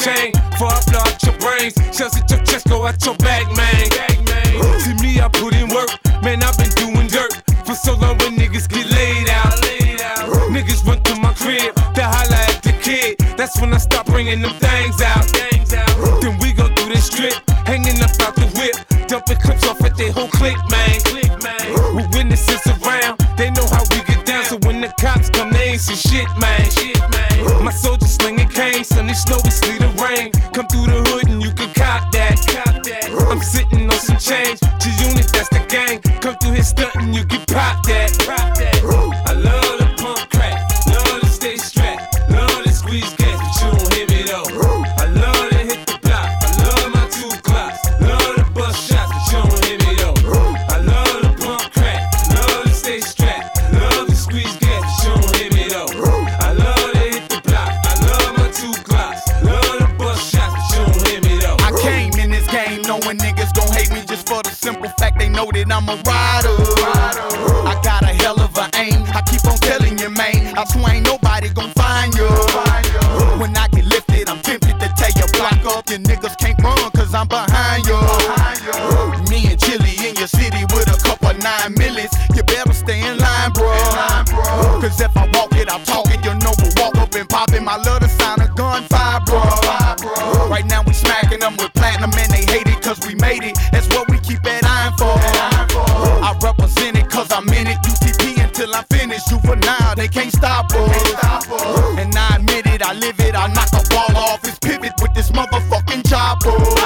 chain. Before I blow out your brains, shells at your chest, go out your back, man. See me, I put in work, man, I've been doing dirt for so long when niggas get laid out. Niggas run through my crib, they holla at the kid. That's when I start bringing them things out. Then we go through the strip, hanging up out the whip, dumping clips off at their whole clique, man. With witnesses around, they know how we get down. So when the cops come, they ain't see shit, man. My soldiers slinging canes, sunny, snowy, sleet, and rain. Come through the hood and you can cop that. I'm sitting on some change, G-Unit, that's the gang. Come through here stunting, you can pop that. I love the pump crack, love to stay strapped, love to squeeze gas, but you don't hear me though. I love to hit the block, I love my 2 clocks, love to bust shots, but you don't hear me though. I love the pump crack, love to stay strapped, love to squeeze gas, but you don't hear me though. I love to hit the block, I love my 2 clocks, love to bust shots, but you don't hear me though. I came in this game knowing niggas gon' hate me just for the simple fact they know that I'm a rider. I got a hell of a aim, I keep on telling you, man, I swear ain't nobody gon' find you. When I get lifted, I'm tempted to tear your block up. Your niggas can't run cause I'm behind you. Me and Chili in your city with a couple 9 millies. You better stay in line, bro. Cause if I walk it, I talk it. You know we'll walk up and pop it. My love the sound of gunfire, bro. Right now we smacking them with platinum and they hate it cause we made it. That's what we keep that iron for. I represent it cause I'm in it. UTP until I'm finished. Juvenile, they can't stop us. And I admit it, I live it. I knock a ball off his pivot with this motherfucking chopper.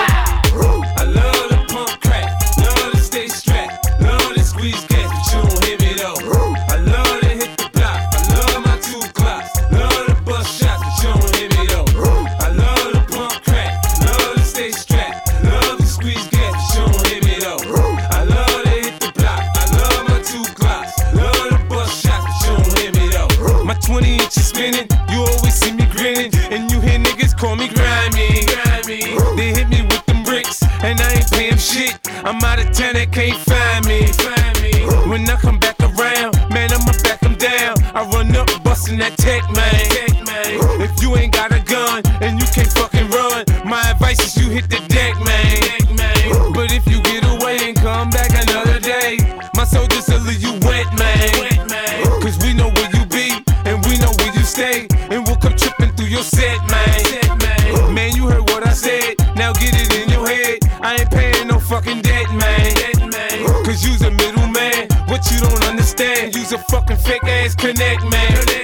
I love the pump crack, love to stay strapped, love to squeeze gas, but you don't hear me though. I love to hit the block, I love my 2 clocks, love to bust shots, but you don't hear me though. I love the pump crack, love to stay strapped, love to squeeze gas, but you don't hear me though. I love to hit the block, I love my 2 clocks, love to bust shots, but you don't hear me though. My 20 inches spinning, you always see me grinning, and you hear niggas call me grimy. They hit me with them bricks, and I ain't paying shit. I'm out of town, they can't find me. When I come back around, man, I'ma back them down. I run up bustin' that tech, man. If you ain't got a gun and you can't fucking run, my advice is you hit the deck, man. But if you get away and come back another day, my soldiers will leave you wet, man. Cause we know where you be and we know where you stay, and we'll come tripping through your set, man. Man, you heard what I said, now get it in your head. I ain't paying no fucking debt, man. Cause you's a middleman, what you don't understand, you's a fucking fake ass connect, man.